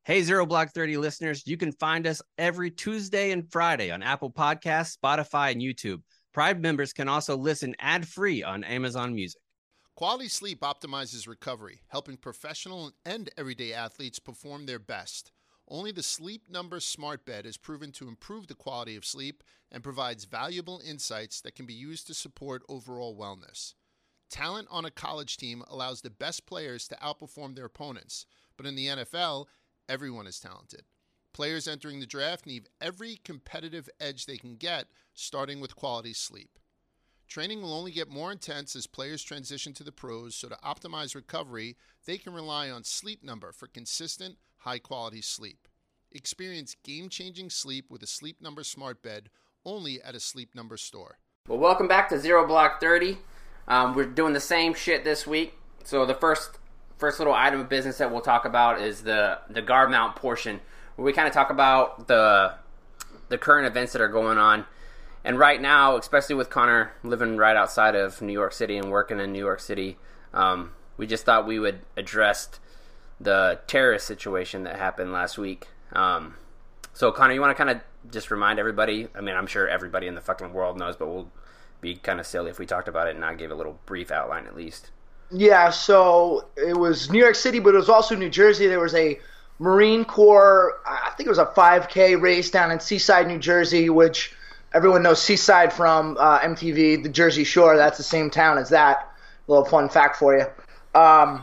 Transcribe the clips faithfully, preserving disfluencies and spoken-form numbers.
Hey, Zero Block thirty listeners, you can find us every Tuesday and Friday on Apple Podcasts, Spotify, and YouTube. Pride members can also listen ad-free on Amazon Music. Quality sleep optimizes recovery, helping professional and everyday athletes perform their best. Only the Sleep Number Smart Bed is proven to improve the quality of sleep and provides valuable insights that can be used to support overall wellness. Talent on a college team allows the best players to outperform their opponents, but in the N F L, everyone is talented. Players entering the draft need every competitive edge they can get, starting with quality sleep. Training will only get more intense as players transition to the pros, so to optimize recovery, they can rely on Sleep Number for consistent, high-quality sleep. Experience game-changing sleep with a Sleep Number Smart Bed only at a Sleep Number store. Well, welcome back to Zero Block thirty. Um, we're doing the same shit this week. So the first first little item of business that we'll talk about is the, the guard mount portion, where we kind of talk about the the current events that are going on. And right now, especially with Connor living right outside of New York City and working in New York City, um, we just thought we would address the terrorist situation that happened last week. Um, so, Connor, you want to kind of just remind everybody? I mean, I'm sure everybody in the fucking world knows, but we'll be kind of silly if we talked about it and not give a little brief outline at least. Yeah, so it was New York City, but it was also New Jersey. There was a Marine Corps, I think it was a five K race down in Seaside, New Jersey, which everyone knows Seaside from uh, M T V, the Jersey Shore. That's the same town as that. A little fun fact for you. Um,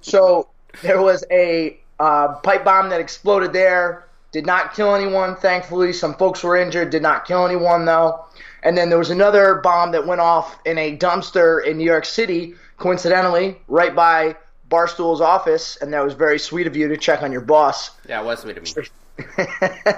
so there was a uh, pipe bomb that exploded there. Did not kill anyone, thankfully. Some folks were injured. Did not kill anyone, though. And then there was another bomb that went off in a dumpster in New York City, coincidentally, right by Barstool's office. And that was very sweet of you to check on your boss. Yeah, it was sweet of me.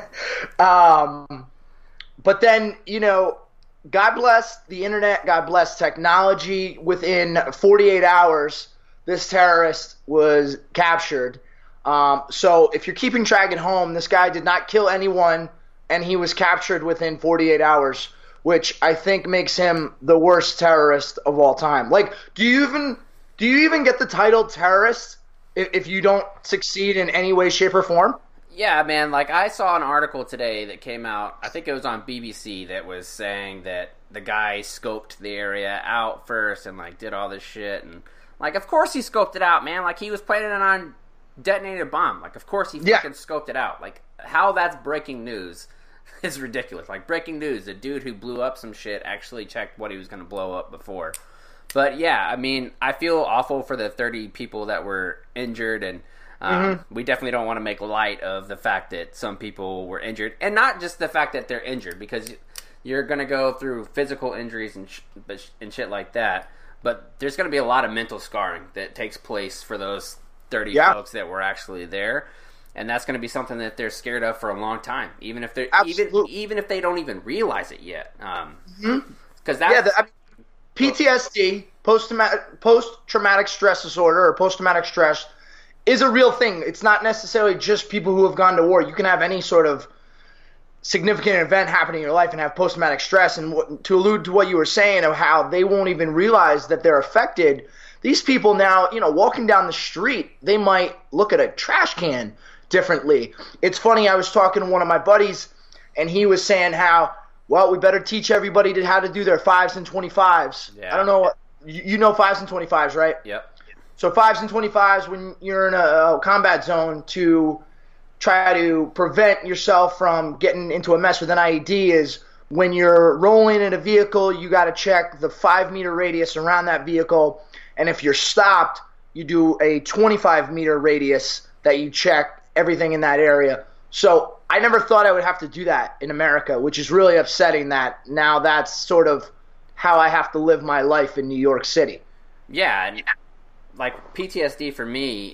um, but then, you know, God bless the internet. God bless technology. Within forty-eight hours, this terrorist was captured. Um, so if you're keeping track at home, this guy did not kill anyone, and he was captured within forty-eight hours, which I think makes him the worst terrorist of all time. Like, do you even do you even get the title terrorist if, if you don't succeed in any way, shape, or form? Yeah, man, like I saw an article today that came out, I think it was on B B C, that was saying that the guy scoped the area out first and, like, did all this shit. And, like, of course he scoped it out, man. Like, he was planning on detonating a bomb. Like, of course he fucking yeah. scoped it out. Like, how that's breaking news is ridiculous. Like, breaking news, the dude who blew up some shit actually checked what he was going to blow up before. But, yeah, I mean, I feel awful for the thirty people that were injured, and um, mm-hmm. we definitely don't want to make light of the fact that some people were injured. And not just the fact that they're injured, because you're going to go through physical injuries and, sh- and shit like that, but there's going to be a lot of mental scarring that takes place for those thirty yeah. folks that were actually there. And that's going to be something that they're scared of for a long time, even if they're even even if they don't even realize it yet. Um, mm-hmm. Because that yeah, the, I mean, P T S D, post post traumatic stress disorder, or post traumatic stress, is a real thing. It's not necessarily just people who have gone to war. You can have any sort of significant event happen in your life and have post traumatic stress. And what, to allude to what you were saying of how they won't even realize that they're affected. These people now, you know, walking down the street, they might look at a trash can differently. It's funny, I was talking to one of my buddies, and he was saying how, well, we better teach everybody to how to do their fives and twenty-fives. Yeah. I don't know what you, you know fives and twenty-fives, right? Yep. So fives and twenty-fives when you're in a, a combat zone to try to prevent yourself from getting into a mess with an I E D is when you're rolling in a vehicle, you got to check the five meter radius around that vehicle. And if you're stopped, you do a twenty-five meter radius that you check everything in that area. So I never thought I would have to do that in America, which is really upsetting that now that's sort of how I have to live my life in New York City. Yeah, and like P T S D for me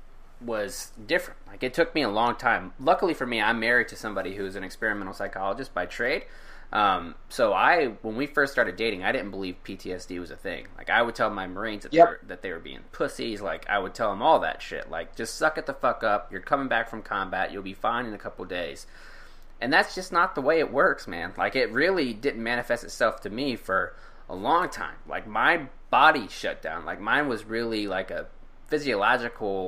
was different. Like it took me a long time. Luckily for me, I'm married to somebody who's an experimental psychologist by trade. Um, so I, when we first started dating, I didn't believe P T S D was a thing. Like I would tell my Marines that, yep. they, were, that they were being pussies. Like I would tell them all that shit. Like just suck it the fuck up. You're coming back from combat. You'll be fine in a couple days. And that's just not the way it works, man. Like it really didn't manifest itself to me for a long time. Like my body shut down. Like mine was really like a physiological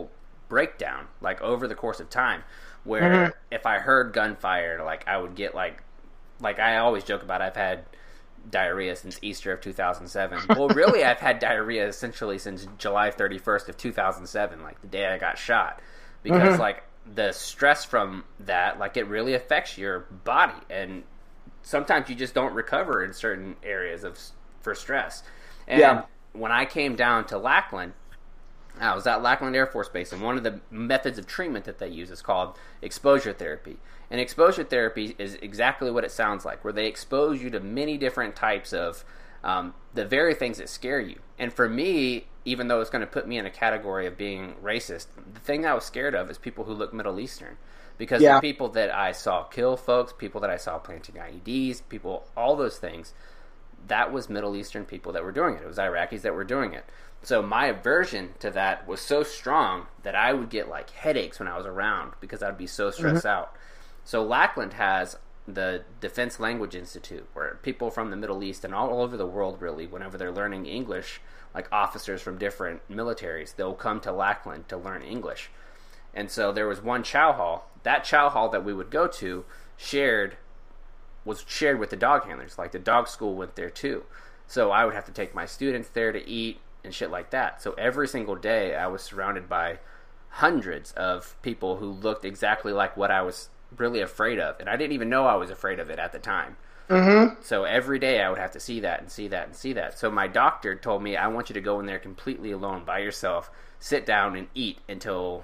breakdown, like over the course of time, where Mhm. if I heard gunfire, like I would get like, like I always joke about, I've had diarrhea since Easter of two thousand seven. Well, really, I've had diarrhea essentially since July thirty-first of two thousand seven, like the day I got shot, because Mhm. like the stress from that, like it really affects your body, and sometimes you just don't recover in certain areas of for stress. And Yeah. when I came down to Lackland, I was at Lackland Air Force Base, and one of the methods of treatment that they use is called exposure therapy. And exposure therapy is exactly what it sounds like, where they expose you to many different types of um, the very things that scare you. And for me, even though it's going to put me in a category of being racist, the thing I was scared of is people who look Middle Eastern. Because Yeah. the people that I saw kill folks, people that I saw planting I E Ds, people, all those things, that was Middle Eastern people that were doing it. It was Iraqis that were doing it. So my aversion to that was so strong that I would get like headaches when I was around because I'd be so stressed Mm-hmm. out. So Lackland has the Defense Language Institute, where people from the Middle East and all over the world, really, whenever they're learning English, like officers from different militaries, they'll come to Lackland to learn English. And so there was one chow hall. That chow hall that we would go to shared was shared with the dog handlers. Like the dog school went there too. So I would have to take my students there to eat and shit like that. So every single day I was surrounded by hundreds of people who looked exactly like what I was really afraid of. And I didn't even know I was afraid of it at the time. Mm-hmm. So every day I would have to see that and see that and see that. So my doctor told me, I want you to go in there completely alone by yourself, sit down and eat until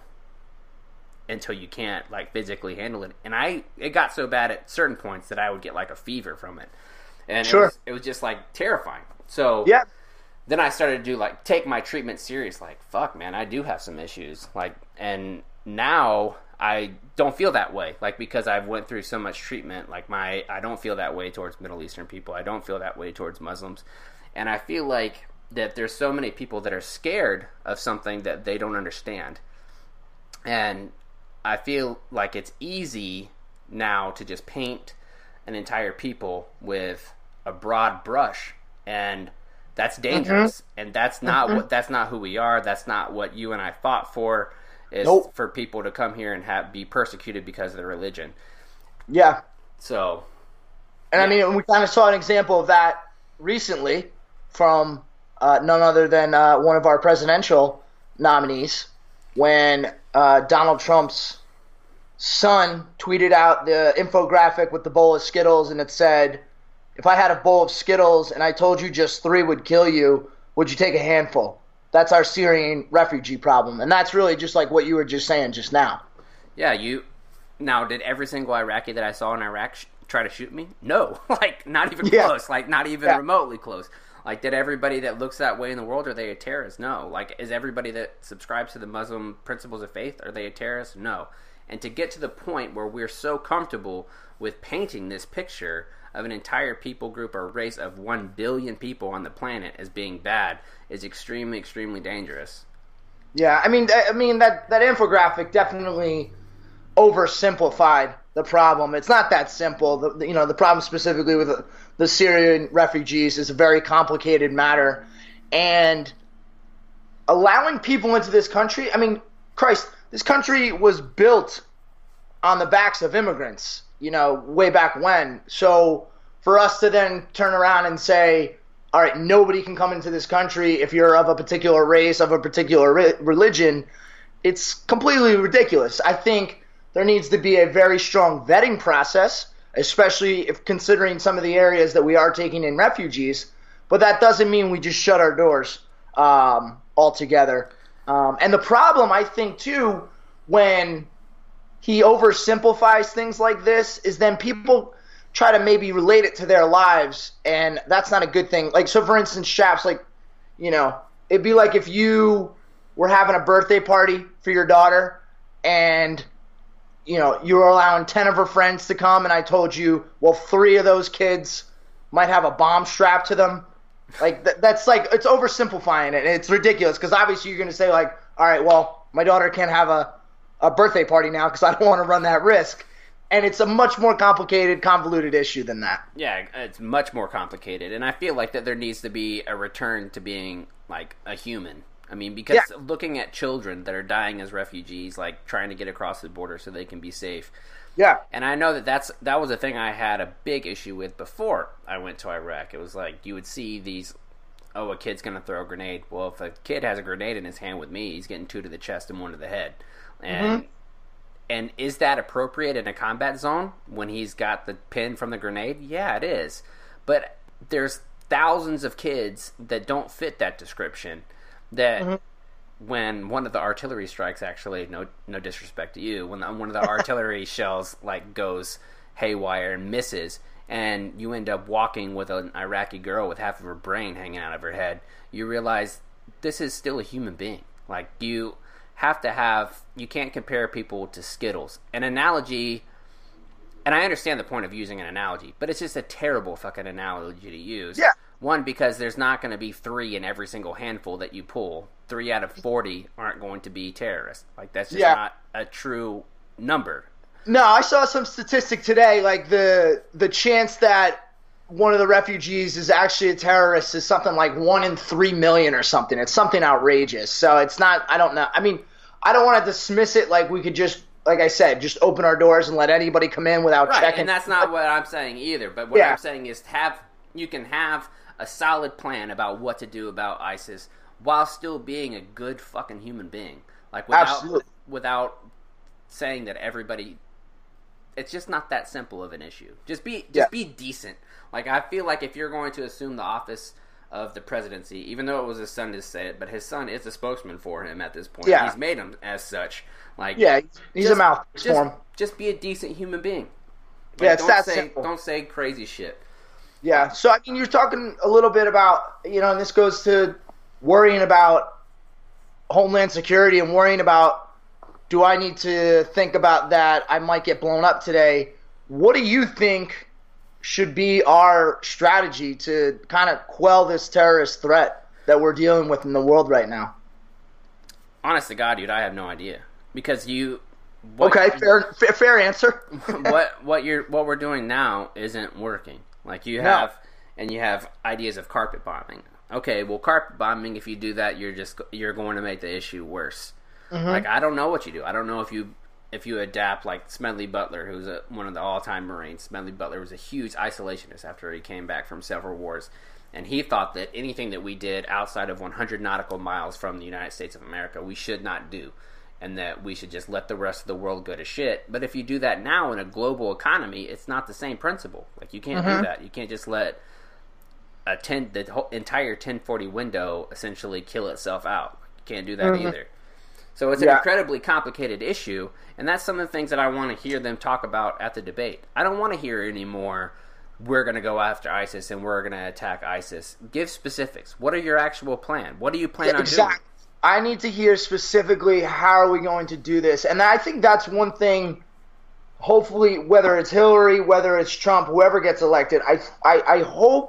until you can't like physically handle it. And I it got so bad at certain points that I would get like a fever from it. And Sure. it was, it was just like terrifying. So Yeah. then I started to do like take my treatment serious. Like, fuck, man, I do have some issues. Like, and now I don't feel that way. Like, because I've went through so much treatment. Like, my I don't feel that way towards Middle Eastern people. I don't feel that way towards Muslims. And I feel like that there's so many people that are scared of something that they don't understand. And I feel like it's easy now to just paint an entire people with a broad brush, and that's dangerous. Mm-hmm. And that's not mm-hmm. what that's not who we are. That's not what you and I fought for. Is nope. for people to come here and have be persecuted because of their religion. Yeah. So, and yeah. I mean, we kind of saw an example of that recently from uh, none other than uh, one of our presidential nominees when uh, Donald Trump's son tweeted out the infographic with the bowl of Skittles, and it said, "If I had a bowl of Skittles and I told you just three would kill you, would you take a handful?" That's our Syrian refugee problem. And that's really just like what you were just saying just now. Yeah, you... Now, did every single Iraqi that I saw in Iraq sh- try to shoot me? No. Like, not even yeah. close. Like, not even yeah. remotely close. Like, did everybody that looks that way in the world, are they a terrorist? No. Like, is everybody that subscribes to the Muslim principles of faith, are they a terrorist? No. And to get to the point where we're so comfortable with painting this picture of an entire people group or race of one billion people on the planet as being bad is extremely, extremely dangerous. Yeah, I mean, I mean that, that infographic definitely oversimplified the problem. It's not that simple. The, the, you know, the problem specifically with the, the Syrian refugees is a very complicated matter. And allowing people into this country, I mean, Christ, this country was built on the backs of immigrants, you know, way back when. So for us to then turn around and say, all right, nobody can come into this country if you're of a particular race, of a particular re- religion, it's completely ridiculous. I think there needs to be a very strong vetting process, especially if considering some of the areas that we are taking in refugees. But that doesn't mean we just shut our doors um, altogether. Um, and the problem, I think, too, when he oversimplifies things like this is then people try to maybe relate it to their lives, and that's not a good thing. Like, so for instance, Shaps, like, you know, it'd be like if you were having a birthday party for your daughter and, you know, you were allowing ten of her friends to come, and I told you, well, three of those kids might have a bomb strapped to them. Like, th- that's like, it's oversimplifying it, and it's ridiculous, because obviously you're going to say, like, all right, well, my daughter can't have a, a birthday party now because I don't want to run that risk. And it's a much more complicated, convoluted issue than that. Yeah, it's much more complicated. And I feel like that there needs to be a return to being, like, a human. I mean, because Yeah. looking at children that are dying as refugees, like trying to get across the border so they can be safe. Yeah. And I know that that's, that was a thing I had a big issue with before I went to Iraq. It was like you would see these, oh, a kid's going to throw a grenade. Well, if a kid has a grenade in his hand with me, he's getting two to the chest and one to the head. And Mm-hmm. and is that appropriate in a combat zone when he's got the pin from the grenade? Yeah, it is. But there's thousands of kids that don't fit that description that mm-hmm. when one of the artillery strikes, actually, no no disrespect to you, when the, one of the artillery shells like goes haywire and misses, and you end up walking with an Iraqi girl with half of her brain hanging out of her head, you realize this is still a human being. Like, you have to have, you can't compare people to Skittles. An analogy, and I understand the point of using an analogy, but it's just a terrible fucking analogy to use. Yeah. One, because there's not going to be three in every single handful that you pull. Three out of forty aren't going to be terrorists. Like, that's just Yeah. not a true number. No, I saw some statistic today, like the the chance that one of the refugees is actually a terrorist is something like one in three million or something. It's something outrageous. So it's not, I don't know. I mean, I don't want to dismiss it like we could just, like I said, just open our doors and let anybody come in without Right, checking. and that's not what I'm saying either. But what Yeah. I'm saying is have you can have a solid plan about what to do about ISIS while still being a good fucking human being. Like, without Absolutely. without saying that everybody, it's just not that simple of an issue. Just be just Yeah. be decent. Like, I feel like if you're going to assume the office of the presidency, even though it was his son to say it, but his son is a spokesman for him at this point. Yeah. He's made him as such. Like, Yeah, he's a just- mouthpiece just, for him. Just be a decent human being. Like, Yeah, it's don't that say, simple. Don't say crazy shit. Yeah, so I mean, you're talking a little bit about, you know, and this goes to worrying about homeland security and worrying about, do I need to think about that? I might get blown up today. What do you think should be our strategy to kind of quell this terrorist threat that we're dealing with in the world right now? Honest to God, dude, I have no idea. Because you... What, Okay, fair, fair, fair answer. what what you're what we're doing now isn't working. Like, you No. have and you have ideas of carpet bombing. Okay, well, carpet bombing, if you do that, you're just you're going to make the issue worse. Mm-hmm. Like, I don't know what you do. I don't know if you if you adapt like Smedley Butler, who's a, one of the all-time Marines. Smedley Butler was a huge isolationist after he came back from several wars, and he thought that anything that we did outside of one hundred nautical miles from the United States of America, we should not do. And that we should just let the rest of the world go to shit. But if you do that now in a global economy, it's not the same principle. Like, you can't Mm-hmm. do that. You can't just let a ten the whole entire ten forty window essentially kill itself out. You can't do that Mm-hmm. either. So it's an Yeah. incredibly complicated issue, and that's some of the things that I want to hear them talk about at the debate. I don't want to hear anymore, we're going to go after ISIS and we're going to attack ISIS. Give specifics. What are your actual plan? What do you plan Yeah, on exactly. doing? I need to hear specifically how are we going to do this. And I think that's one thing, hopefully, whether it's Hillary, whether it's Trump, whoever gets elected, I, I, I hope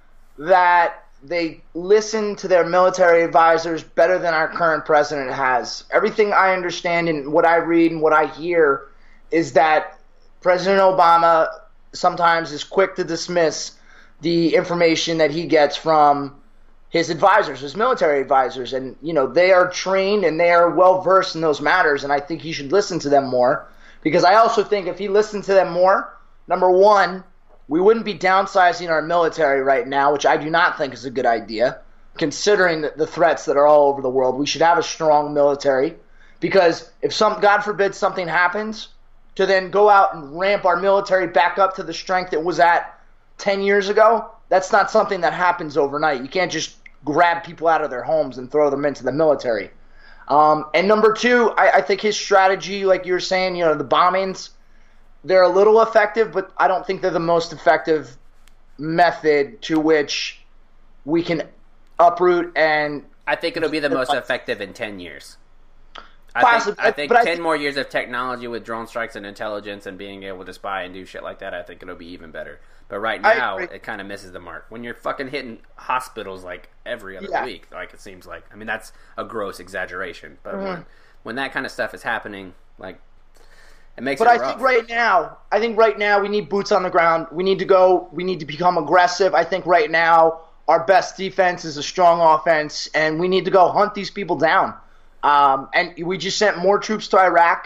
that they listen to their military advisors better than our current president has. Everything I understand and what I read and what I hear is that President Obama sometimes is quick to dismiss the information that he gets from his advisors, his military advisors, and you know they are trained and they are well versed in those matters, and I think he should listen to them more, because I also think if he listened to them more, number one, we wouldn't be downsizing our military right now, which I do not think is a good idea, considering the, the threats that are all over the world. We should have a strong military, because if some, God forbid, something happens, to then go out and ramp our military back up to the strength it was at ten years ago, that's not something that happens overnight. You can't just grab people out of their homes and throw them into the military. Um, and number two, I, I think his strategy, like you were saying, you know, the bombings, they're a little effective, but I don't think they're the most effective method to which we can uproot and I think it'll be the most effective in ten years. I Possibly, think, I think but I ten think- more years of technology with drone strikes and intelligence and being able to spy and do shit like that, I think it'll be even better. But right I now, agree. it kind of misses the mark. When you're fucking hitting hospitals like every other Yeah. week, like it seems like. I mean, that's a gross exaggeration. But Mm-hmm. when, when that kind of stuff is happening, like, it makes But it I rough. think right now, I think right now we need boots on the ground. We need to go. We need to become aggressive. I think right now our best defense is a strong offense, and we need to go hunt these people down. Um, and we just sent more troops to Iraq.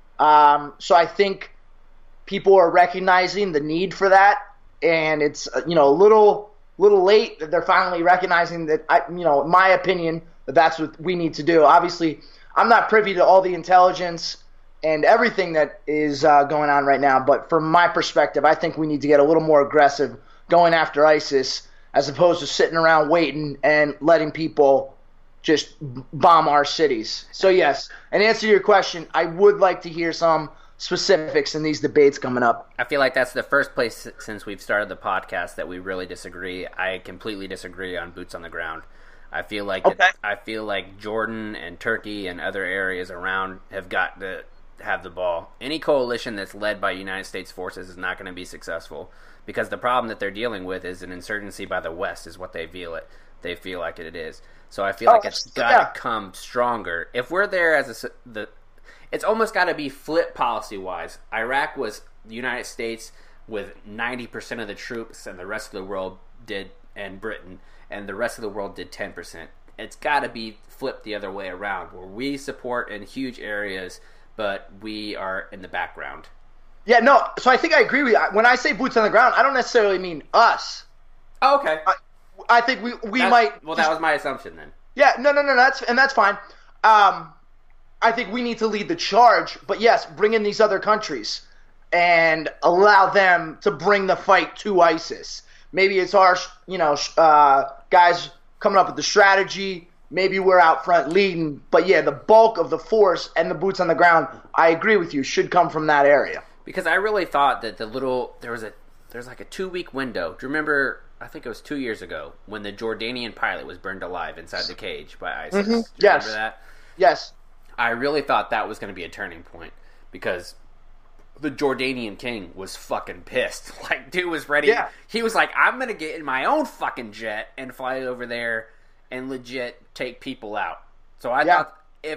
Um, so I think people are recognizing the need for that, and it's you know a little little late that they're finally recognizing that. I, you know, in my opinion, that that's what we need to do. Obviously, I'm not privy to all the intelligence and everything that is uh, going on right now, but from my perspective, I think we need to get a little more aggressive going after ISIS as opposed to sitting around waiting and letting people just bomb our cities. So yes, and answer your question, I would like to hear some specifics in these debates coming up. I feel like that's the first place since we've started the podcast that we really disagree. I completely disagree on boots on the ground. I feel like okay. it, I feel like Jordan and Turkey and other areas around have got to have the ball. Any coalition that's led by United States forces is not going to be successful because the problem that they're dealing with is an insurgency by the West is what they feel it. They feel like it is. So I feel oh, like it's got to yeah. come stronger. If we're there as a the, it's almost got to be flip policy wise. Iraq was the United States with ninety percent of the troops, and the rest of the world did, and Britain, and the rest of the world did ten percent. It's got to be flipped the other way around, where we support in huge areas, but we are in the background. Yeah, no. So I think I agree with you. When I say boots on the ground, I don't necessarily mean us. Oh, okay. I, I think we we that's, might. Well, just, that was my assumption then. Yeah, no, no, no. That's and that's fine. Um, I think we need to lead the charge, but yes, bring in these other countries and allow them to bring the fight to ISIS. Maybe it's our, you know, uh, guys coming up with the strategy. Maybe we're out front leading, but yeah, the bulk of the force and the boots on the ground, I agree with you, should come from that area. Because I really thought that the little there was a there's like a two week window. Do you remember? I think it was two years ago when the Jordanian pilot was burned alive inside the cage by ISIS. Mm-hmm. Do you Yes. remember that? Yes. I really thought that was going to be a turning point because the Jordanian king was fucking pissed. Like, dude was ready. Yeah. He was like, I'm going to get in my own fucking jet and fly over there and legit take people out. So I Yeah. thought if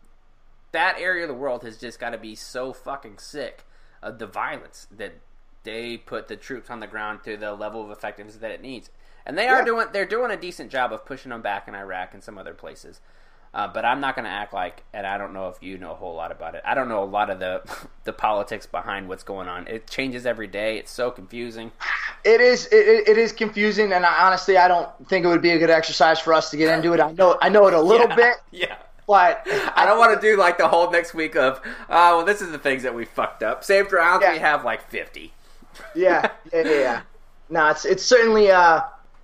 that area of the world has just got to be so fucking sick of the violence that they put the troops on the ground to the level of effectiveness that it needs. And they are Yeah. doing, they're doing a decent job of pushing them back in Iraq and some other places. Uh, but I'm not going to act like, and I don't know if you know a whole lot about it. I don't know a lot of the the politics behind what's going on. It changes every day. It's so confusing. It is it, it is confusing, and I, honestly, I don't think it would be a good exercise for us to get into it. I know I know it a little Yeah, bit, yeah. but I don't want to do like the whole next week of, uh, well, this is the things that we fucked up. Saved rounds, Yeah. we have like fifty. Yeah, yeah, yeah. yeah. No, it's it's certainly a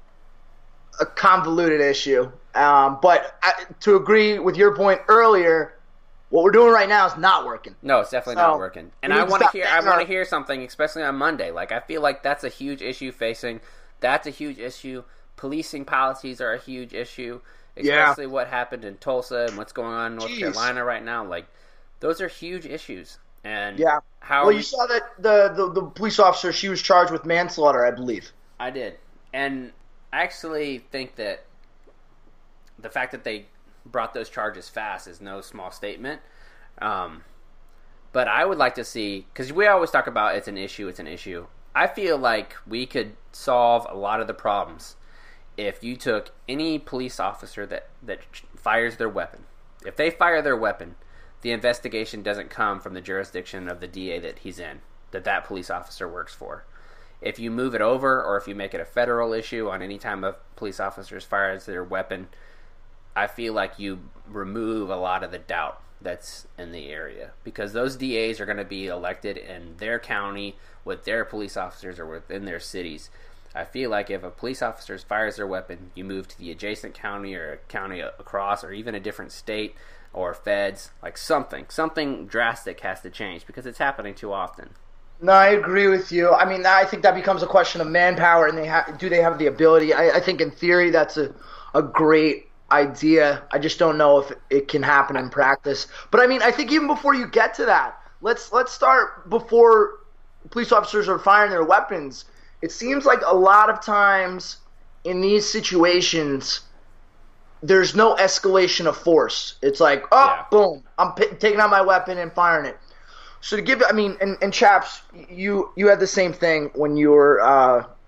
a convoluted issue. Um, but I, to agree with your point earlier, what we're doing right now is not working. No, it's definitely So, not working. And we I need to want to stop hear. I getting want our- to hear something, especially on Monday. Like I feel like that's a huge issue facing. That's a huge issue. Policing policies are a huge issue, Yeah. especially what happened in Tulsa and what's going on in North Jeez. Carolina right now. Like those are huge issues. And Yeah. how Well, we, you saw that the, the the police officer, she was charged with manslaughter, I believe. I did, and I actually think that the fact that they brought those charges fast is no small statement. Um, but I would like to see, because we always talk about it's an issue, it's an issue. I feel like we could solve a lot of the problems if you took any police officer that, that fires their weapon. If they fire their weapon, the investigation doesn't come from the jurisdiction of the D A that he's in, that that police officer works for. If you move it over, or if you make it a federal issue on any time a police officer fires their weapon, I feel like you remove a lot of the doubt that's in the area. Because those D As are going to be elected in their county with their police officers or within their cities. I feel like if a police officer fires their weapon, you move to the adjacent county or a county across or even a different state or feds. Like something. Something drastic has to change because it's happening too often. No, I agree with you. I mean, I think that becomes a question of manpower, and they ha- do they have the ability? I, I think in theory that's a, a great idea. I just don't know if it can happen in practice. But I mean, I think even before you get to that, let's let's start before police officers are firing their weapons. It seems like a lot of times in these situations, there's no escalation of force. It's like, oh, Yeah. boom, I'm p- taking out my weapon and firing it. So to give, I mean, and, and Chaps, you you had the same thing when you were uh,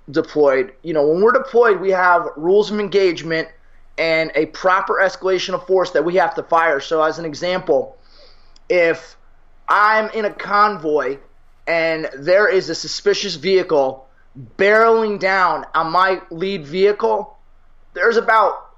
deployed, you know, when we're deployed, we have rules of engagement and a proper escalation of force that we have to fire. So as an example, if I'm in a convoy and there is a suspicious vehicle barreling down on my lead vehicle, there's about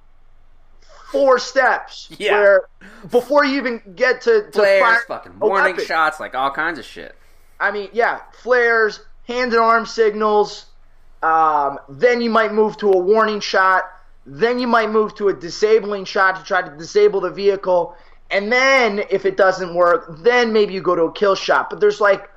four steps yeah. where before you even get to, to flares, fire fucking a warning weapon. shots, like all kinds of shit. I mean, yeah, flares, hand and arm signals. Um, then you might move to a warning shot. Then you might move to a disabling shot to try to disable the vehicle. And then, if it doesn't work, then maybe you go to a kill shot. But there's like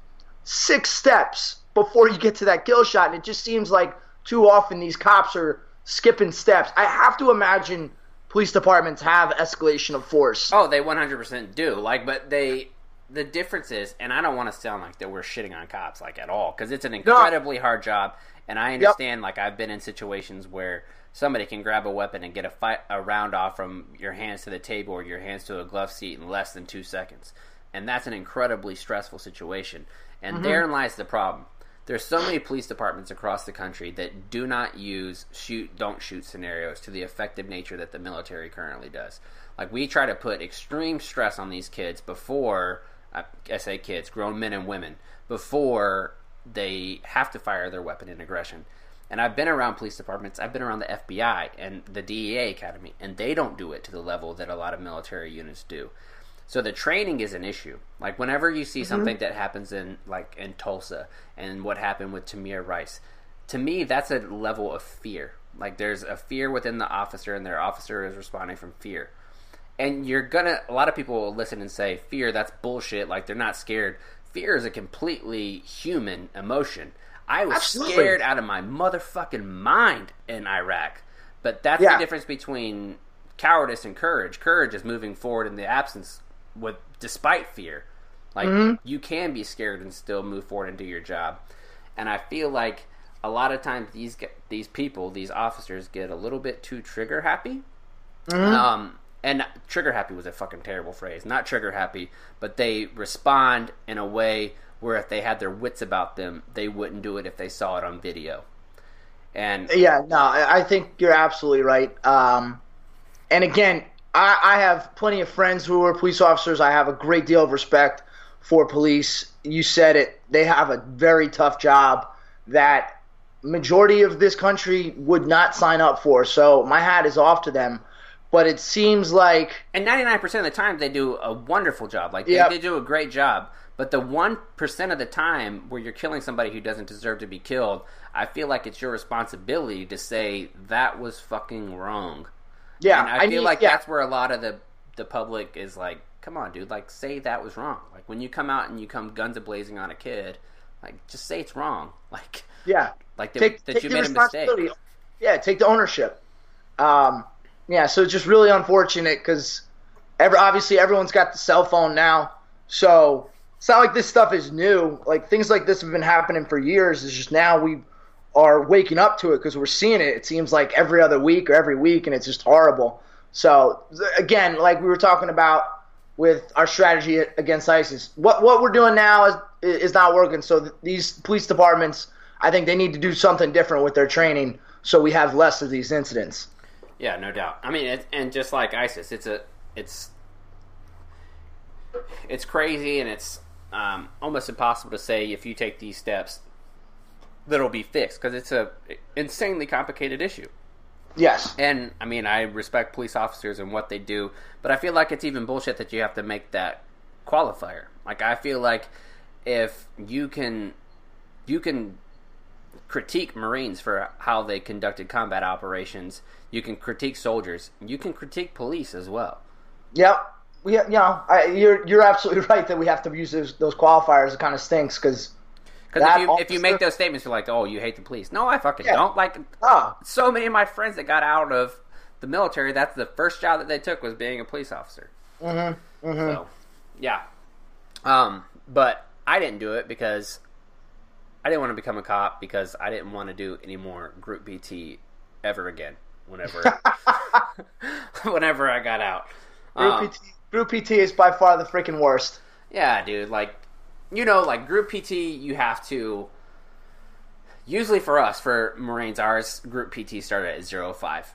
six steps before you get to that kill shot. And it just seems like too often these cops are skipping steps. I have to imagine police departments have escalation of force. Oh, they one hundred percent do. Like, but they... The difference is, and I don't want to sound like that we're shitting on cops, like, at all, because it's an incredibly no. hard job, and I understand, yep. like, I've been in situations where somebody can grab a weapon and get a fight, a round off from your hands to the table or your hands to a glove seat in less than two seconds, and that's an incredibly stressful situation, and mm-hmm. therein lies the problem. There's so many police departments across the country that do not use shoot, don't shoot scenarios to the effective nature that the military currently does. Like, we try to put extreme stress on these kids before... I say kids, grown men and women, before they have to fire their weapon in aggression. And I've been around police departments, I've been around the F B I and the D E A Academy, and they don't do it to the level that a lot of military units do. So the training is an issue. Like, whenever you see mm-hmm. something that happens in, like, in Tulsa, and what happened with Tamir Rice, to me, that's a level of fear. Like, there's a fear within the officer, and their officer is responding from fear. And you're gonna, a lot of people will listen and say, fear, that's bullshit, like, they're not scared. Fear is a completely human emotion. I was Absolutely. scared out of my motherfucking mind in Iraq. But that's yeah. the difference between cowardice and courage. Courage is moving forward in the absence, with despite fear. Like, mm-hmm. you can be scared and still move forward and do your job. And I feel like a lot of times these these people, these officers, get a little bit too trigger happy. Mm-hmm. Um... And trigger happy was a fucking terrible phrase. Not trigger happy, but they respond in a way where if they had their wits about them, they wouldn't do it if they saw it on video. And yeah, no, I think you're absolutely right. Um, and again, I, I have plenty of friends who are police officers. I have a great deal of respect for police. You said it. They have a very tough job that majority of this country would not sign up for. So my hat is off to them. But it seems like... And ninety-nine percent of the time, they do a wonderful job. Like, yep. they, they do a great job. But the one percent of the time where you're killing somebody who doesn't deserve to be killed, I feel like it's your responsibility to say, that was fucking wrong. Yeah. And I, I feel need, like yeah. that's where a lot of the, the public is like, come on, dude. Like, say that was wrong. Like, when you come out and you come guns a-blazing on a kid, like, just say it's wrong. Like, yeah. Like, the, take, that take you the made a mistake. Yeah, take the ownership. Um... Yeah, so it's just really unfortunate because every, obviously everyone's got the cell phone now. So it's not like this stuff is new. Like, things like this have been happening for years. It's just now we are waking up to it because we're seeing it. It seems like every other week or every week, and it's just horrible. So, again, like we were talking about with our strategy against ISIS, what what we're doing now is, is not working. So these police departments, I think they need to do something different with their training so we have less of these incidents. Yeah, no doubt. I mean, it, and just like ISIS, it's a, it's, it's crazy, and it's um, almost impossible to say if you take these steps that it'll be fixed because it's a insanely complicated issue. Yes. And I mean, I respect police officers and what they do, but I feel like it's even bullshit that you have to make that qualifier. Like, I feel like if you can, you can. critique Marines for how they conducted combat operations. You can critique soldiers. You can critique police as well. Yep. We, you know, I, you're you're absolutely right that we have to use those, those qualifiers. It kind of stinks because if you if you make those statements, you're like, oh, you hate the police. No, I fucking yeah. don't. Like, oh. so many of my friends that got out of the military, that's the first job that they took was being a police officer. Mm-hmm. Mm-hmm. So, yeah. Um, but I didn't do it because I didn't want to become a cop because I didn't want to do any more Group B T ever again. Whenever, whenever I got out, Group um, P T, Group P T is by far the freaking worst. Yeah, dude. Like, you know, like Group P T, you have to, usually for us, for Marines, ours group P T started at zero five.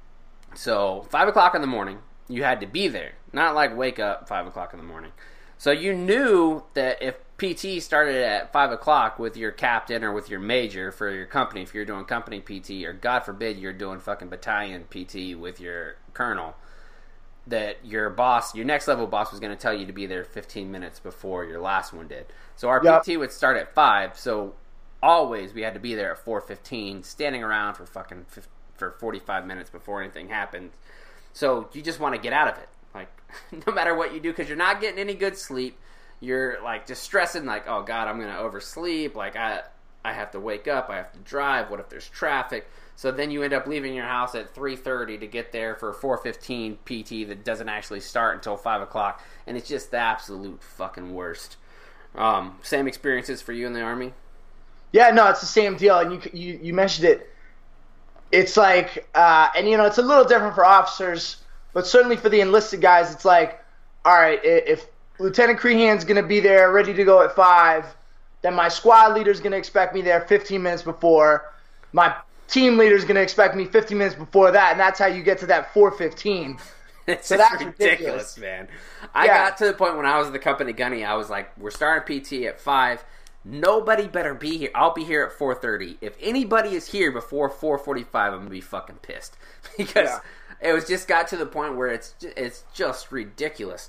So five o'clock in the morning, you had to be there. Not like wake up five o'clock in the morning. So you knew that if P T started at five o'clock with your captain or with your major for your company, if you're doing company P T, or God forbid you're doing fucking battalion P T with your colonel, that your boss, your next level boss was going to tell you to be there fifteen minutes before your last one did. So our yep. P T would start at five, so always we had to be there at four fifteen, standing around for fucking for forty-five minutes before anything happened. So you just want to get out of it. Like, no matter what you do, because you're not getting any good sleep. You're, like, just stressing, like, oh, God, I'm going to oversleep. Like, I I have to wake up. I have to drive. What if there's traffic? So then you end up leaving your house at three thirty to get there for four fifteen P T that doesn't actually start until five o'clock. And it's just the absolute fucking worst. Um, same experiences for you in the Army? Yeah, no, it's the same deal. And you you, you mentioned it. It's like, uh, and, you know, it's a little different for officers. But certainly for the enlisted guys, it's like, all right, if Lieutenant Crehan's going to be there ready to go at five, then my squad leader's going to expect me there fifteen minutes before. My team leader's going to expect me fifteen minutes before that, and that's how you get to that four fifteen. It's so that's ridiculous, ridiculous, man. I yeah. got to the point when I was the company gunny, I was like, we're starting P T at five. Nobody better be here. I'll be here at four thirty. If anybody is here before four forty-five, I'm going to be fucking pissed. Because... Yeah. It was just got to the point where it's it's just ridiculous.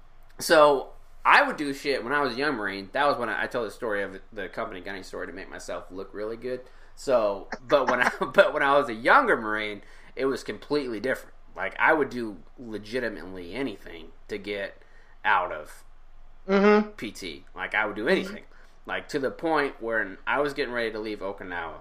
So I would do shit when I was a young Marine. That was when I, I told the story of the company gunning story to make myself look really good. So, but when I but when I was a younger Marine, it was completely different. Like, I would do legitimately anything to get out of mm-hmm. P T. Like, I would do anything. Mm-hmm. Like, to the point where I was getting ready to leave Okinawa,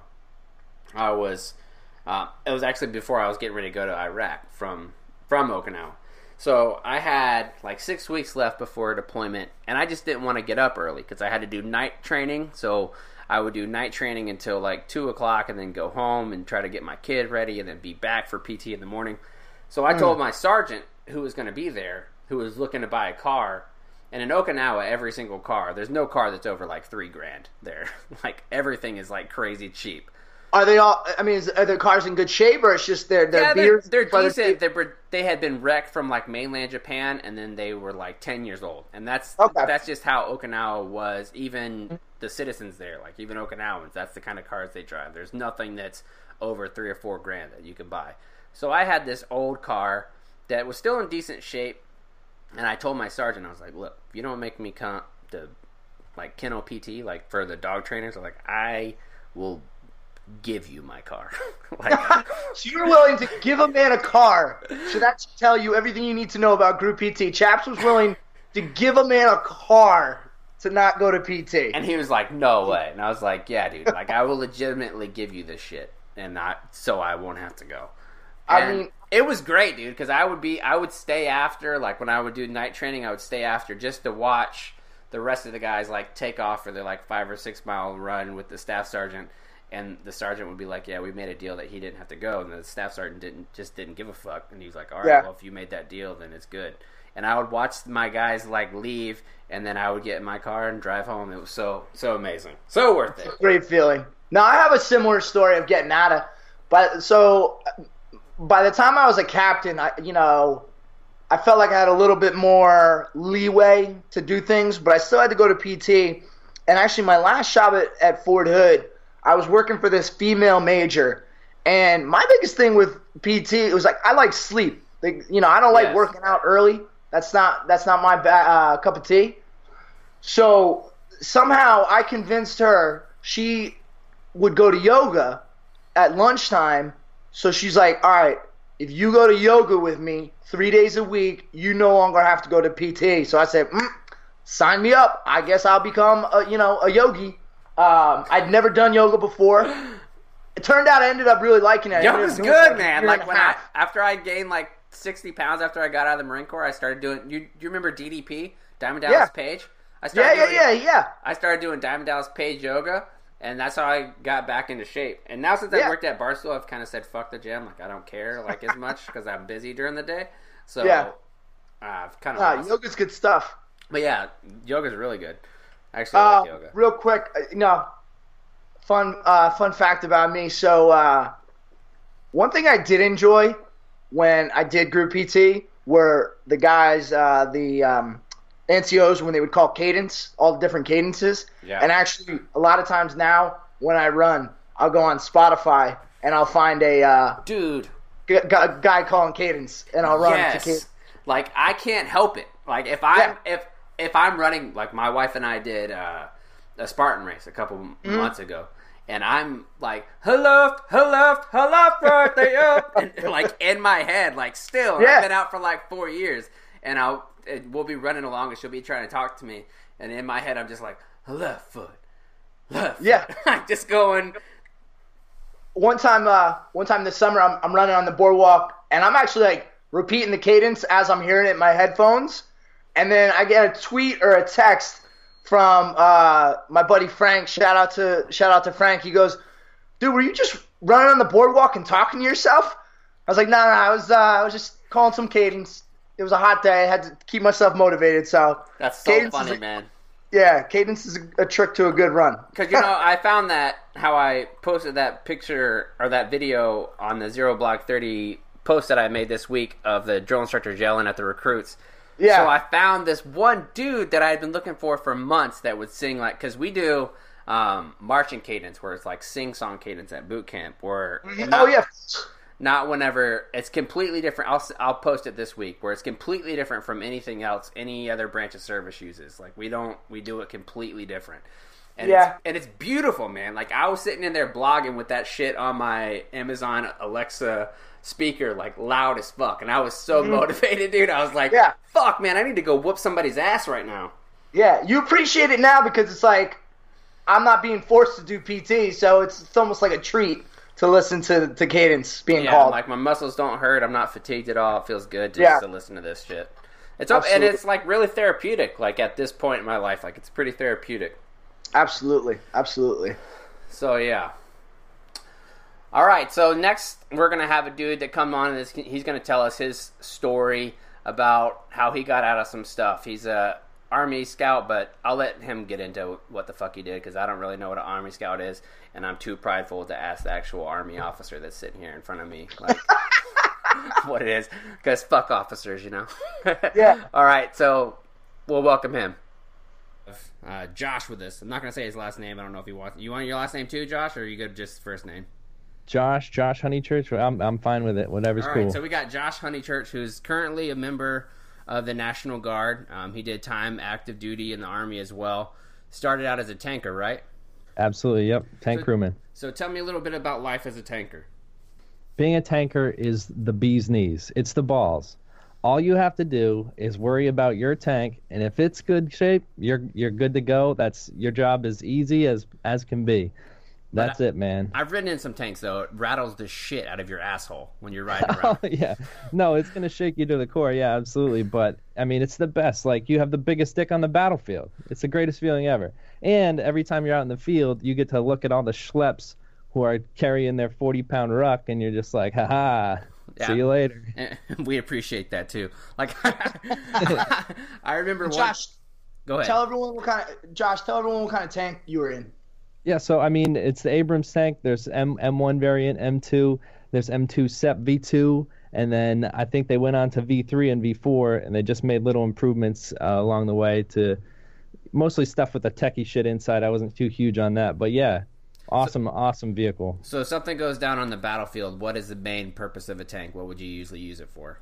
I was. Uh, it was actually before I was getting ready to go to Iraq from from Okinawa. So I had like six weeks left before deployment, and I just didn't want to get up early because I had to do night training. So I would do night training until like two o'clock and then go home and try to get my kid ready and then be back for P T in the morning. So I mm. told my sergeant who was going to be there, who was looking to buy a car, and in Okinawa, every single car, there's no car that's over like three grand there. Like, everything is like crazy cheap. Are they all? I mean, is, are the cars in good shape, or it's just their their yeah, beers? They're, they're decent. They were they had been wrecked from like mainland Japan, and then they were like ten years old, and that's okay. that's just how Okinawa was. Even the citizens there, like even Okinawans, that's the kind of cars they drive. There's nothing that's over three or four grand that you can buy. So I had this old car that was still in decent shape, and I told my sergeant, I was like, "Look, if you don't make me come to like kennel P T, like for the dog trainers, I'm like I will." give you my car." Like, so you're willing to give a man a car. So that should tell you everything you need to know about group P T. Chaps was willing to give a man a car to not go to P T. And he was like, no way. And I was like, yeah, dude. Like, I will legitimately give you this shit, and not so I won't have to go. And I mean, it was great, dude, because I would be, I would stay after, like when I would do night training, I would stay after just to watch the rest of the guys like take off for their like five or six mile run with the staff sergeant. And the sergeant would be like, yeah, we made a deal that he didn't have to go. And the staff sergeant didn't just didn't give a fuck. And he was like, all right, yeah. well, if you made that deal, then it's good. And I would watch my guys, like, leave, and then I would get in my car and drive home. It was so, so amazing. So worth it. It's a great feeling. Now, I have a similar story of getting out of, but so by the time I was a captain, I, you know, I felt like I had a little bit more leeway to do things, but I still had to go to P T. And actually, my last job at, at Fort Hood, I was working for this female major, and my biggest thing with P T, it was like, I like sleep. Like, you know, I don't like yes. working out early. That's not that's not my uh, cup of tea. So somehow I convinced her she would go to yoga at lunchtime. So she's like, all right, if you go to yoga with me three days a week, you no longer have to go to P T. So I said, mm, sign me up. I guess I'll become, a, you know, a yogi. Um, I'd never done yoga before. It turned out I ended up really liking it. Yoga's good, man. Like when I, after I gained like sixty pounds after I got out of the Marine Corps, I started doing. You, you remember D D P, Diamond Dallas yeah. Page? I started yeah, doing, yeah, yeah, yeah. I started doing Diamond Dallas Page yoga, and that's how I got back into shape. And now since I yeah. worked at Barstool, I've kind of said fuck the gym. Like I don't care like as much because I'm busy during the day. So yeah, uh, I've kind of. Nah, yoga's good stuff. But yeah, yoga's really good. Actually, I uh, like yoga. Real quick, you know. fun uh, fun fact about me. So uh, one thing I did enjoy when I did group P T were the guys, uh, the um, N C Os, when they would call cadence, all the different cadences. Yeah. And actually, a lot of times now when I run, I'll go on Spotify and I'll find a uh, dude g- g- guy calling cadence, and I'll run yes. to cadence. Like I can't help it. Like if I'm Yeah. if if I'm running, like my wife and I did uh, a Spartan race a couple mm-hmm. months ago, and I'm like, her left, her left, her left, right, they up, and like in my head, like still, Yeah. I've been out for like four years, and I'll it, we'll be running along, and she'll be trying to talk to me, and in my head, I'm just like, her left foot, left, Yeah. foot. I'm just going. One time, uh, one time this summer, I'm, I'm running on the boardwalk, and I'm actually like repeating the cadence as I'm hearing it in my headphones, and then I get a tweet or a text from uh, my buddy Frank. Shout out to shout out to Frank. He goes, "Dude, were you just running on the boardwalk and talking to yourself?" I was like, "No, no, no I was uh, I was just calling some cadence. It was a hot day. I had to keep myself motivated." So that's so cadence funny, is a, man. Yeah, cadence is a, a trick to a good run. Because, you know, I found that how I posted that picture or that video on the Zero Block thirty post that I made this week of the drill instructors yelling at the recruits. Yeah. So I found this one dude that I had been looking for for months that would sing like, because we do um, marching cadence where it's like sing-song cadence at boot camp. Where Mm-hmm. not, Oh, yeah. Not whenever, it's completely different. I'll, I'll post it this week where it's completely different from anything else any other branch of service uses. Like we don't, we do it completely different. And Yeah. It's, and it's beautiful, man. Like I was sitting in there blogging with that shit on my Amazon Alexa speaker, like loud as fuck. And I was so mm-hmm. motivated, dude. I was like, yeah. fuck, man, I need to go whoop somebody's ass right now. Yeah, you appreciate it now because it's like, I'm not being forced to do P T, so it's, it's almost like a treat to listen to, to cadence being yeah, called. Like my muscles don't hurt. I'm not fatigued at all. It feels good just yeah. to listen to this shit. It's up, and it's like really therapeutic. Like at this point in my life, like it's pretty therapeutic. Absolutely, absolutely. So yeah. All right. So next, we're gonna have a dude that come on, and he's gonna tell us his story about how he got out of some stuff. He's a Army Scout, but I'll let him get into what the fuck he did because I don't really know what an Army Scout is, and I'm too prideful to ask the actual Army officer that's sitting here in front of me like what it is, because fuck officers, you know. Yeah. All right, so we'll welcome him. Uh, Josh with us. I'm not gonna say his last name. I don't know if he wants. You want your last name too, Josh, or are you good just first name? Josh, Josh Honeychurch. I'm I'm fine with it. Whatever's All cool. right, so we got Josh Honeychurch, who's currently a member of the National Guard. Um, he did time active duty in the Army as well. Started out as a tanker, right? Absolutely, yep. Tank so, crewman. So tell me a little bit about life as a tanker. Being a tanker is the bee's knees. It's the balls. All you have to do is worry about your tank, and if it's good shape, you're you're good to go. That's your job is easy as as can be. That's I, it, man. I've ridden in some tanks, though. It rattles the shit out of your asshole when you're riding around. Oh, yeah. No, it's going to shake you to the core. Yeah, absolutely. But, I mean, it's the best. Like, you have the biggest dick on the battlefield. It's the greatest feeling ever. And every time you're out in the field, you get to look at all the schleps who are carrying their forty-pound ruck, and you're just like, ha-ha, yeah. See you later. We appreciate that, too. Like, I remember Josh, one... Go ahead. Tell everyone what kind of... Josh, tell everyone what kind of tank you were in. Yeah, so I mean, it's the Abrams tank. There's M M1 variant, M two. There's M two S E P V two, and then I think they went on to V three and V four, and they just made little improvements uh, along the way to mostly stuff with the techie shit inside. I wasn't too huge on that, but yeah, awesome, so, awesome vehicle. So if something goes down on the battlefield, what is the main purpose of a tank? What would you usually use it for?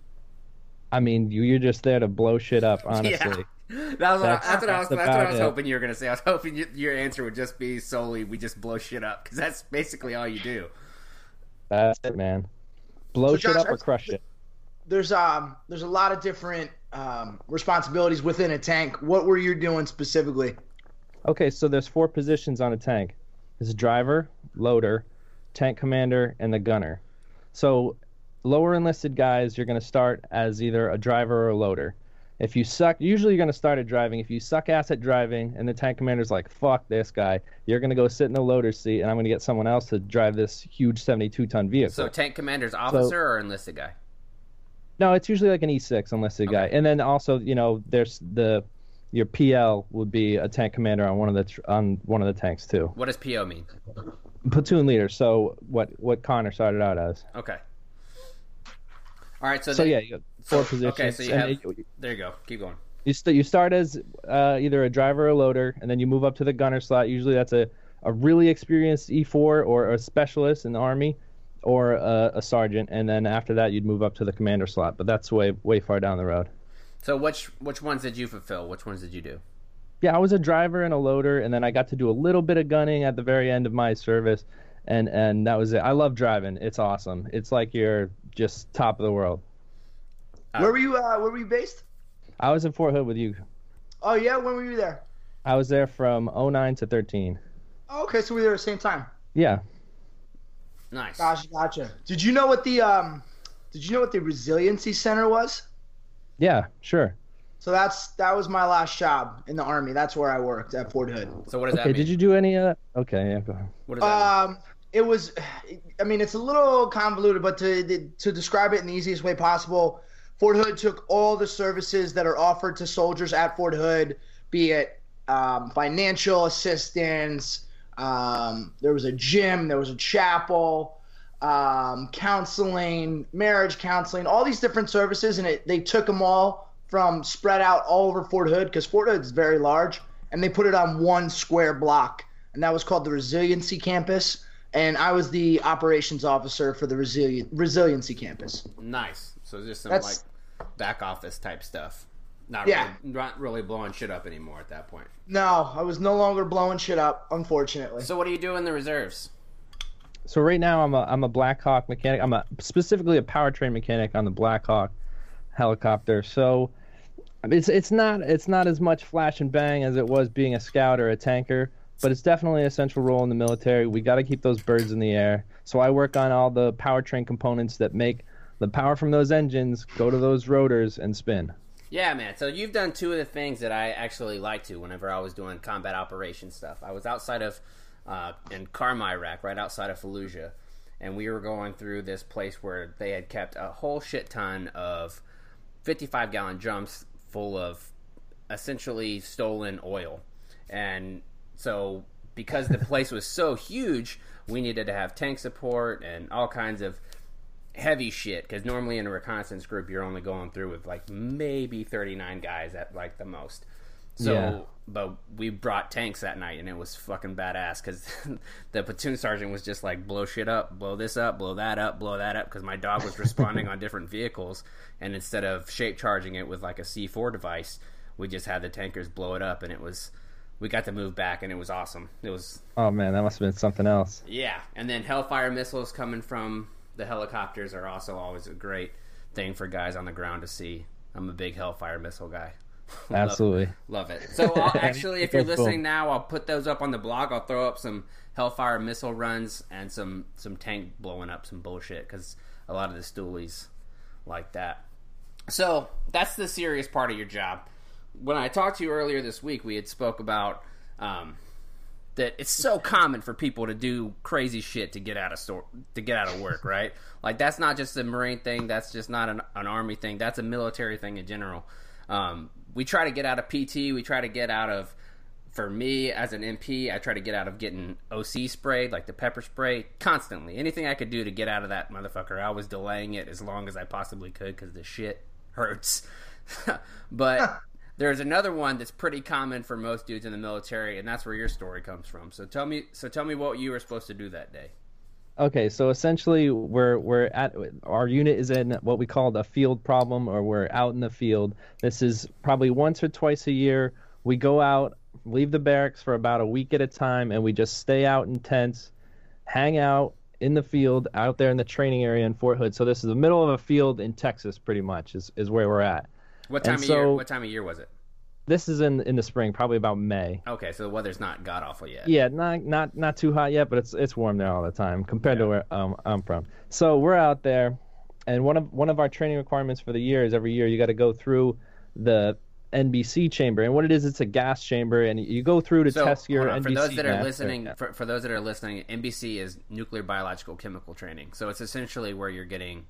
I mean, you're just there to blow shit up, honestly. Yeah. That was that's, what, that's what I was. That's what I was it. hoping you were going to say. I was hoping you, your answer would just be solely we just blow shit up because that's basically all you do. That's it, man. Blow so shit Josh, up or crush it. There's um there's a lot of different um, responsibilities within a tank. What were you doing specifically? Okay, so there's four positions on a tank. There's a driver, loader, tank commander, and the gunner. So lower enlisted guys, you're going to start as either a driver or a loader. If you suck, usually you're going to start at driving. If you suck ass at driving and the tank commander's like, fuck this guy, you're going to go sit in the loader's seat and I'm going to get someone else to drive this huge seventy-two ton vehicle. So tank commander's officer so, or enlisted guy? No, it's usually like an E six enlisted okay. guy. And then also, you know, there's the your P L would be a tank commander on one of the tr- on one of the tanks too. What does P O mean? Platoon leader. So what what Connor started out as. Okay. All right. So, So then, yeah, you got four so, positions. Okay, so you and have. it- There you go. Keep going. You, st- you start as uh, either a driver or a loader, and then you move up to the gunner slot. Usually that's a, a really experienced E four or a specialist in the Army or a, a sergeant, and then after that you'd move up to the commander slot. But that's way way far down the road. So which which ones did you fulfill? Which ones did you do? Yeah, I was a driver and a loader, and then I got to do a little bit of gunning at the very end of my service, and, and that was it. I love driving. It's awesome. It's like you're just top of the world. Uh, Where were you? Uh, where were you based? I was in Fort Hood with you. Oh yeah, when were you there? I was there from oh nine to thirteen. Oh, okay, so we were there at the same time. Yeah. Nice. Gotcha, gotcha. Did you know what the um? Did you know what the Resiliency Center was? Yeah, sure. So that's that was my last job in the Army. That's where I worked at Fort Hood. So what does that Okay, mean? did you do any of that? Okay, yeah, go ahead. What does that mean? Um, it was, I mean, it's a little convoluted, but to to describe it in the easiest way possible, Fort Hood took all the services that are offered to soldiers at Fort Hood, be it um, financial assistance. Um, there was a gym, there was a chapel, um, counseling, marriage counseling, all these different services, and it, they took them all from spread out all over Fort Hood because Fort Hood is very large, and they put it on one square block, and that was called the Resiliency Campus, and I was the operations officer for the Resilient Resiliency Campus. Nice. So just some That's- like back office type stuff. Not Yeah. really, not really blowing shit up anymore at that point. No, I was no longer blowing shit up, unfortunately. So what do you do in the reserves? So right now I'm a I'm a Black Hawk mechanic. I'm a specifically a powertrain mechanic on the Black Hawk helicopter. So it's it's not it's not as much flash and bang as it was being a scout or a tanker, but it's definitely a central role in the military. We got to keep those birds in the air. So I work on all the powertrain components that make the power from those engines go to those rotors and spin. Yeah, man. So you've done two of the things that I actually like to whenever I was doing combat operations stuff. I was outside of, uh, in Karma, Iraq, right outside of Fallujah, and we were going through this place where they had kept a whole shit ton of fifty-five gallon drums full of essentially stolen oil. And so because the place was so huge, we needed to have tank support and all kinds of heavy shit, because normally in a reconnaissance group you're only going through with like maybe thirty-nine guys at like the most. So Yeah. but we brought tanks that night, and it was fucking badass, because the platoon sergeant was just like, blow shit up, blow this up, blow that up, blow that up, because my dog was responding on different vehicles, and instead of shape charging it with like a C four device, we just had the tankers blow it up, and it was, we got to move back, and it was awesome. It was, Oh man, that must have been something else. yeah. And then Hellfire missiles coming from the helicopters are also always a great thing for guys on the ground to see. I'm a big Hellfire missile guy. Absolutely. Love, love it. So I'll, actually, if you're That's cool. listening now, I'll put those up on the blog. I'll throw up some Hellfire missile runs and some, some tank blowing up some bullshit, because a lot of the stoolies like that. So that's the serious part of your job. When I talked to you earlier this week, we had spoke about um, that it's so common for people to do crazy shit to get out of store, to get out of work, right? Like, that's not just a Marine thing. That's just not an, an Army thing. That's a military thing in general. Um, we try to get out of P T. We try to get out of, for me as an M P, I try to get out of getting O C sprayed, like the pepper spray, constantly. Anything I could do to get out of that motherfucker, I was delaying it as long as I possibly could, because the shit hurts. But there's another one that's pretty common for most dudes in the military, and that's where your story comes from. So tell me, so tell me what you were supposed to do that day. Okay, so essentially we're we're at our unit is in what we call a field problem, or we're out in the field. This is probably once or twice a year. We go out, leave the barracks for about a week at a time, and we just stay out in tents, hang out in the field out there in the training area in Fort Hood. So this is the middle of a field in Texas, pretty much is, is where we're at. What time And of so- year? What time of year was it? This is in in the spring, probably about May. Okay, so the weather's not god awful yet. Yeah, not not not too hot yet, but it's it's warm there all the time compared to where um, I'm from. So we're out there, and one of one of our training requirements for the year is every year you got to go through the N B C chamber, and what it is, it's a gas chamber, and you go through to So, test your hold on. N B C. For those that are master. listening, for, for those that are listening, N B C is nuclear biological chemical training. So it's essentially where you're getting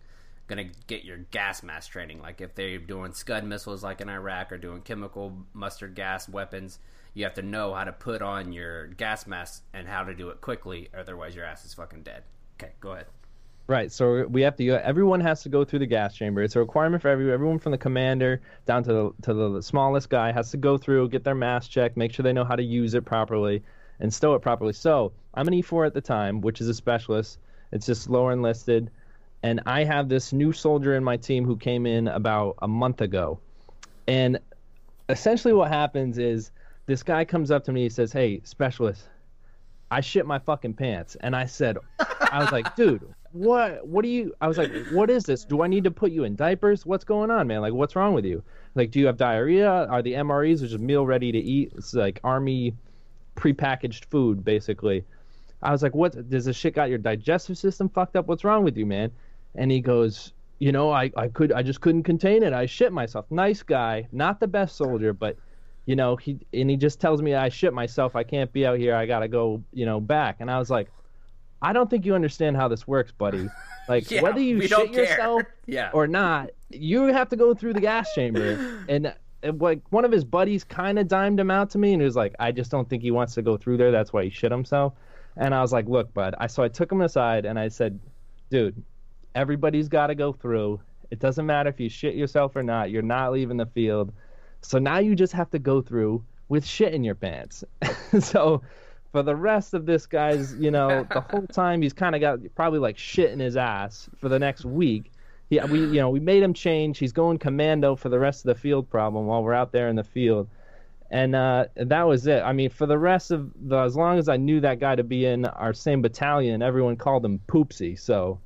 going to get your gas mask training. Like if they're doing Scud missiles like in Iraq or doing chemical mustard gas weapons, you have to know how to put on your gas mask and how to do it quickly, otherwise your ass is fucking dead. Okay, go ahead. Right, so we have to go, everyone has to go through the gas chamber. It's a requirement for every, everyone from the commander down to the, to the smallest guy has to go through, get their mask checked, make sure they know how to use it properly, and stow it properly. So I'm an E four at the time, which is a specialist. It's just lower enlisted. And I have this new soldier in my team who came in about a month ago. And essentially what happens is this guy comes up to me, he says, hey, specialist, I shit my fucking pants. And I said, I was like, dude, what, what do you, I was like, what is this? Do I need to put you in diapers? What's going on, man? Like, what's wrong with you? Like, do you have diarrhea? Are the M R Es which is meal ready to eat? It's like Army prepackaged food, basically. I was like, what, does this shit got your digestive system fucked up? What's wrong with you, man? And he goes, you know, I, I could, I just couldn't contain it. I shit myself. Nice guy, not the best soldier, but you know, he, and he just tells me I shit myself. I can't be out here. I got to go, you know, back. And I was like, I don't think you understand how this works, buddy. Like, yeah, whether you shit yourself yeah. or not, you have to go through the gas chamber. And, and like one of his buddies kind of dimed him out to me, and he was like, I just don't think he wants to go through there. That's why he shit himself. And I was like, look, bud. I so I took him aside and I said, dude, everybody's got to go through. It doesn't matter if you shit yourself or not. You're not leaving the field. So now you just have to go through with shit in your pants. So for the rest of this guy's, you know, the whole time he's kind of got probably like shit in his ass for the next week. Yeah, we, you know, we made him change. He's going commando for the rest of the field problem while we're out there in the field. And uh, that was it. I mean, for the rest of the, as long as I knew that guy to be in our same battalion, everyone called him Poopsie. So,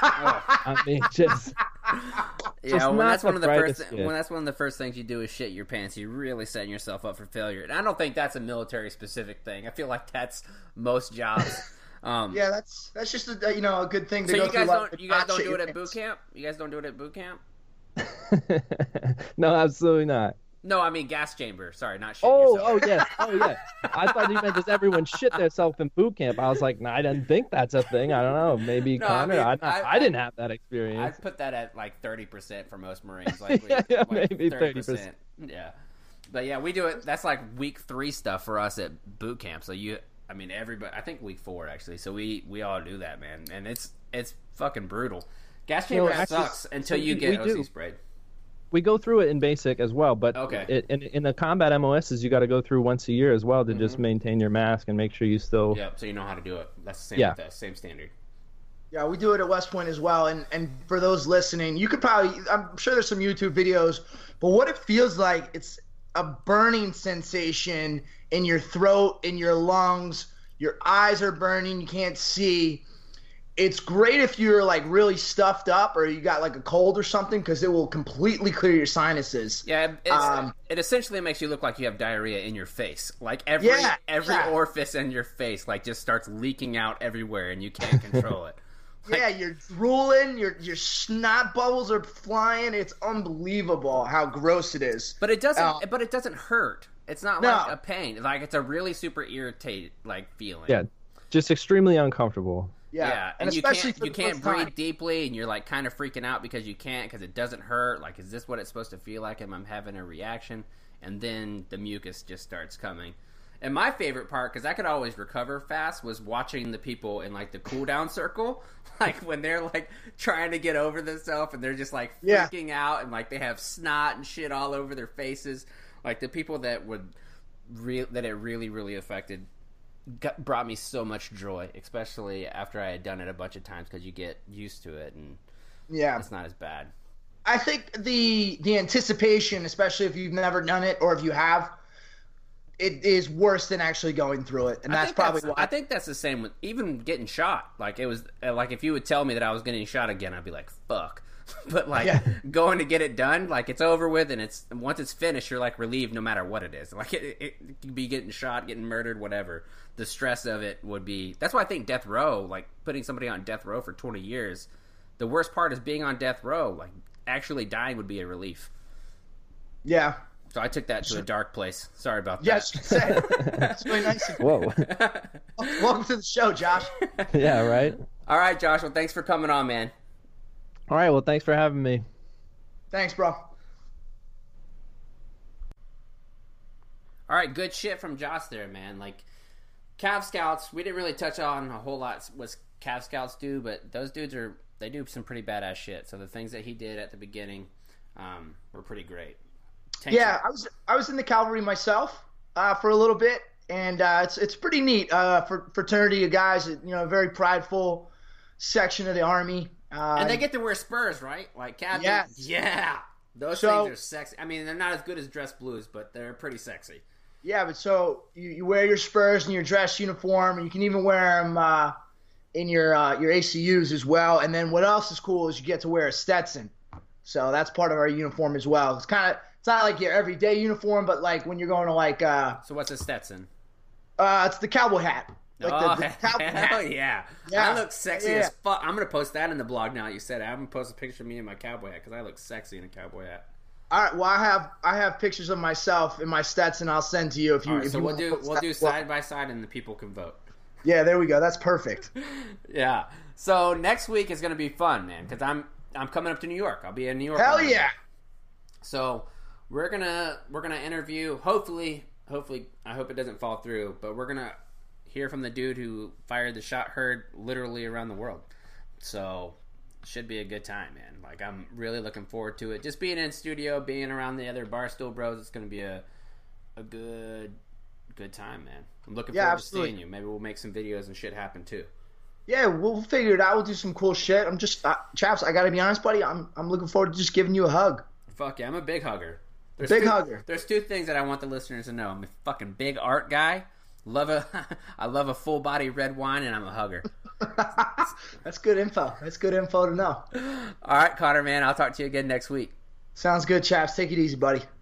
I mean, just. Yeah, when that's one of the first when that's one of the first things you do is shit your pants, you're really setting yourself up for failure. And I don't think that's a military specific thing. I feel like that's most jobs. Um, yeah, that's that's just a, you know a good thing to so go you guys through. Don't, you guys don't do it at boot camp? You guys don't do it at boot camp? No, absolutely not. No, I mean gas chamber. Sorry, not shit oh, yourself. Oh, yes. Oh, yeah. I thought you meant does everyone shit themselves in boot camp. I was like, nah, I didn't think that's a thing. I don't know. Maybe no, Connor. I, mean, I, I, I, I didn't have that experience. I'd put that at like thirty percent for most Marines. Like, yeah, yeah, like maybe thirty percent. thirty percent. Yeah. But yeah, we do it. That's like week three stuff for us at boot camp. So you, I mean, everybody, I think week four actually. So we, we all do that, man. And it's, it's fucking brutal. Gas chamber no, actually, sucks until you get O C sprayed. We go through it in basic as well, but okay. it, in, in the combat M O Ss, you got to go through once a year as well to mm-hmm. just maintain your mask and make sure you still. Yeah, so you know how to do it. That's the same yeah. with us, same standard. Yeah, we do it at West Point as well. And and for those listening, you could probably, I'm sure there's some YouTube videos, but what it feels like, it's a burning sensation in your throat, in your lungs. Your eyes are burning. You can't see. It's great if you're like really stuffed up or you got like a cold or something because it will completely clear your sinuses. Yeah, it's, um, it essentially makes you look like you have diarrhea in your face. Like every yeah, every yeah. orifice in your face like just starts leaking out everywhere and you can't control it. Like, yeah, you're drooling, your your snot bubbles are flying. It's unbelievable how gross it is. But it doesn't. Um, but it doesn't hurt. It's not no. like a pain. Like it's a really super irritated like feeling. Yeah, just extremely uncomfortable. Yeah, yeah. and, and you especially can't for you the can't first breathe time. deeply, and you're like kind of freaking out because you can't because it doesn't hurt. Like, is this what it's supposed to feel like? Am I having a reaction? And then the mucus just starts coming. And my favorite part, because I could always recover fast, was watching the people in like the cool down circle, like when they're like trying to get over themselves and they're just like freaking yeah. out and like they have snot and shit all over their faces. Like the people that would re- that it really really affected. Got, brought me so much joy, especially after I had done it a bunch of times because you get used to it and yeah, it's not as bad. I think the the anticipation, especially if you've never done it or if you have, it is worse than actually going through it, and I that's probably that's, why. I think that's the same with even getting shot. Like it was like if you would tell me that I was getting shot again, I'd be like, fuck. But like yeah. going to get it done, like it's over with, and it's once it's finished, you're like relieved no matter what it is. Like it, it, it could be getting shot, getting murdered, whatever. The stress of it would be. That's why I think death row, like putting somebody on death row for twenty years, the worst part is being on death row. Like actually dying would be a relief. Yeah. So I took that to a dark place. Sorry about that. Yes, that's really nice. Whoa. Welcome to the show, Josh. Yeah, right. All right, Josh. Well, thanks for coming on, man. All right. Well, thanks for having me. Thanks, bro. All right, good shit from Josh there, man. Like, Cav Scouts, we didn't really touch on a whole lot what Cav Scouts do, but those dudes are, they do some pretty badass shit. So the things that he did at the beginning um, were pretty great. Tanks yeah, are- I was I was in the cavalry myself uh, for a little bit, and uh, it's it's pretty neat. Uh, for fraternity of guys, you know, a very prideful section of the army. Uh, and they get to wear spurs, right? Like, Cav, Yes. yeah. Those So- things are sexy. I mean, they're not as good as dress blues, but they're pretty sexy. Yeah, but so you, you wear your spurs and your dress uniform, and you can even wear them uh, in your uh, your A C Us as well. And then what else is cool is you get to wear a Stetson. So that's part of our uniform as well. It's kind of it's not like your everyday uniform, but like when you're going to like uh, So what's a Stetson? uh it's the cowboy hat. Like oh, the, the cowboy hell hat. yeah. Yeah. I look sexy Yeah. as fuck. I'm going to post that in the blog now that you said it. I'm going to post a picture of me in my cowboy hat because I look sexy in a cowboy hat. All right. Well, I have I have pictures of myself in my Stetson. I'll send to you if you. All right, if so you we'll wanna do post we'll that do as well. side by side and the people can vote. Yeah, there we go. That's perfect. Yeah. So next week is going to be fun, man, because I'm I'm coming up to New York. I'll be in New York. Hell on Monday. yeah. So we're gonna we're gonna interview. Hopefully, hopefully, I hope it doesn't fall through. But we're gonna hear from the dude who fired the shot heard literally around the world. So should be a good time, man. Like, I'm really looking forward to it. Just being in studio, being around the other Barstool bros, it's gonna be a a good good time, man. I'm looking Yeah, forward absolutely. to seeing you. Maybe we'll make some videos and shit happen too. Yeah, we'll figure it out. We'll do some cool shit. I'm just, uh, Chaps, I gotta be honest, buddy. I'm I'm looking forward to just giving you a hug. Fuck yeah, I'm a big hugger. There's Big two, hugger. There's two things that I want the listeners to know. I'm a fucking big art guy. Love a, I love a full body red wine, and I'm a hugger. That's good info. That's good info to know. All right, Connor, man. I'll talk to you again next week. Sounds good, Chaps. Take it easy, buddy.